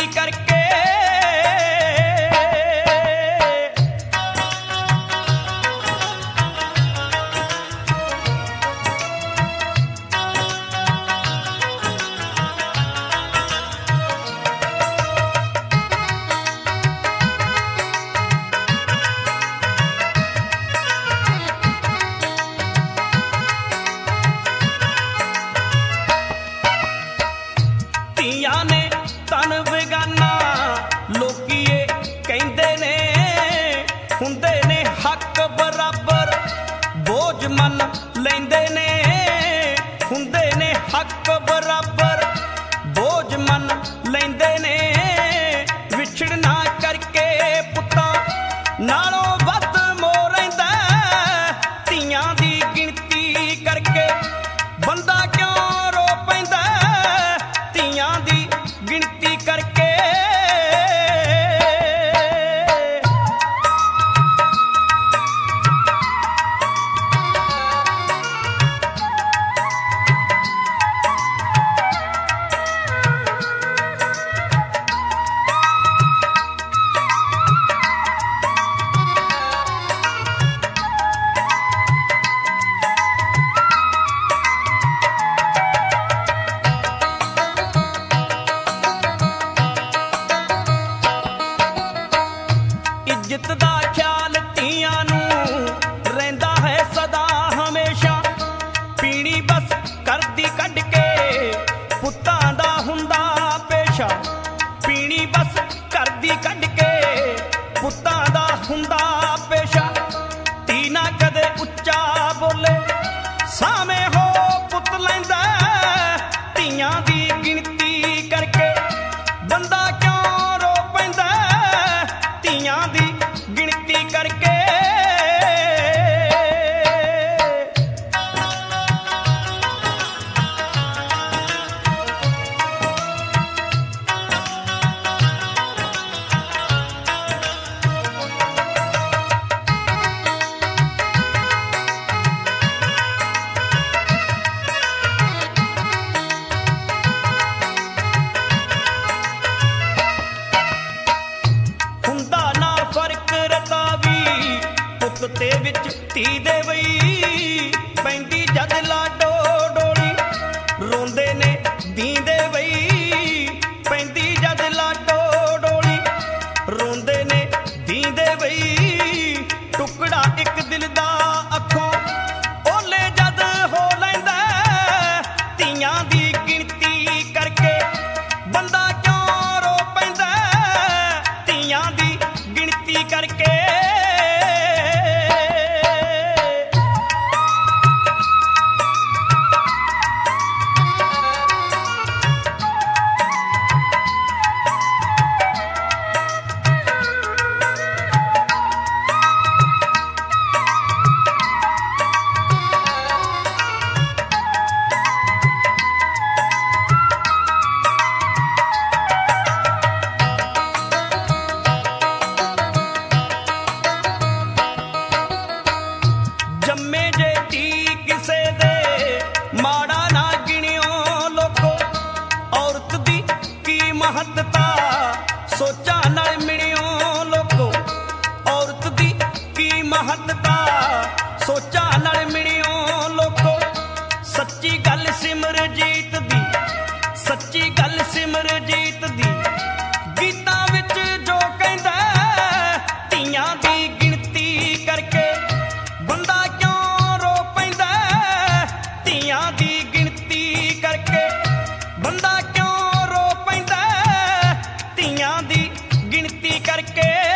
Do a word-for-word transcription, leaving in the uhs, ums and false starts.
करके। ਧੀਆਂ ਨੇ ਤਨ ਵਿਗਾਨਾ ਲੋਕੀ ਇਹ ਕਹਿੰਦੇ ਨੇ, ਹੁੰਦੇ ਨੇ ਹੱਕ ਬਰਾਬਰ ਬੋਝ ਮੰਨ ਲੈਂਦੇ ਨੇ, ਹੁੰਦੇ ਨੇ ਹੱਕ ਬਰਾਬਰ ਬੋਝ ਮੰਨ ਲੈਂਦੇ ਨੇ। ਵਿਛੜਨਾ ਕਰਕੇ ਪੁੱਤਾਂ ਨਾਲੋਂ ਵੱਧ ਮੋਹ ਰਹਿੰਦਾ, ਧੀਆਂ ਦੀ ਗਿਣਤੀ ਕਰਕੇ ਬੰਦਾ ਕਿਉਂ ਰੋ ਪੈਂਦਾ, ਧੀਆਂ ਦੀ ਗਿਣਤੀ ਕਰਕੇ। ਇੱਜ਼ਤ ਦਾ ਖਿਆਲ ਧੀਆਂ ਨੂੰ ਰਹਿੰਦਾ ਹੈ ਸਦਾ ਹਮੇਸ਼ਾ, ਪੀਣੀ ਬਸ ਕਰਦੀ ਕੱਢ ਕੇ ਪੁੱਤਾਂ ਦਾ ਹੁੰਦਾ ਪੇਸ਼ਾ, ਪੀਣੀ ਬਸ ਕਰਦੀ ਕੱਢ ਕੇ ਪੁੱਤਾਂ ਦਾ ਹੁੰਦਾ ਪੇਸ਼ਾ। ਧੀ ਨਾ ਕਦੇ ਉੱਚਾ ਬੋਲੇ ਸਾਵੇਂ ਹੋ ਪੁੱਤ ਲੈਂਦਾ, ਧੀਆਂ ਦੀ ਗਿਣਤੀ ਕਰਕੇ ਬੰਦਾ ਕਿਉਂ ਰੋ ਪੈਂਦਾ, ਧੀਆਂ ਦੀ ਗਿਣਤੀ ਕਰਕੇ। ਹੁੰਦਾ ਨਾ ਫਰਕ ਰਤਾ ਵੀ ਪੁੱਤ ਤੇ ਵਿੱਚ ਧੀ ਦੇ ਵਈ, ਪੈਂਦੀ ਜਦ ਲਾਡੋ ਡੋਲੀ ਰੋਂਦੇ ਨੇ ਦੀਂਦੇ ਵਈ, ਪੈਂਦੀ ਜਦ ਲਾਡੋ ਡੋਲੀ ਰੋਂਦੇ ਨੇ ਦੀਂਦੇ ਵਈ। ਟੁਕੜਾ ਇੱਕ ਦਿਲ ਦਾ ਅੱਖੋਂ ਓਲੇ ਜਦ ਹੋ ਲੈਂਦਾ, ਧੀਆਂ ਦੀ ਗਿਣਤੀ ਕਰਕੇ ਬੰਦਾ ਕਿਉਂ ਰੋ ਪੈਂਦਾ, ਧੀਆਂ ਦੀ ਗਿਣਤੀ ਕਰਕੇ। ਜੰਮੇ ਜੇ ਧੀ ਕਿਸੇ ਦੇ ਮਾੜਾ ਨਾ ਗਿਣਿਓ ਲੋਕੋ, ਔਰਤ ਦੀ ਕੀ ਮਹੱਤਤਾ ਸੋਚਾਂ ਨਾਲ ਮਿਣਿਓ ਲੋਕੋ, ਔਰਤ ਦੀ ਕੀ ਮਹੱਤਤਾ ਸੋਚਾਂ ਨਾਲ ਮਿਣਿਓ ਲੋਕੋ। ਸੱਚੀ ਗੱਲ ਸਿਮਰਜੀਤ ਦੀ, ਸੱਚੀ ਗੱਲ ਸਿਮਰਜੀਤ ਦੀ ਗੀਤਾਂ ਵਿੱਚ ਜੋ ਕਹਿੰਦਾ, ਧੀਆਂ ਦੀ ਗਿਣਤੀ ਕਰਕੇ ਬੰਦਾ ਕਿਉਂ ਰੋ ਪੈਂਦਾ, ਧੀਆਂ ਦੀ ਗਿਣਤੀ ਕਰਕੇ ਬੰਦਾ ਕਿਉਂ ਰੋ ਪੈਂਦਾ, ਧੀਆਂ ਦੀ ਗਿਣਤੀ ਕਰਕੇ।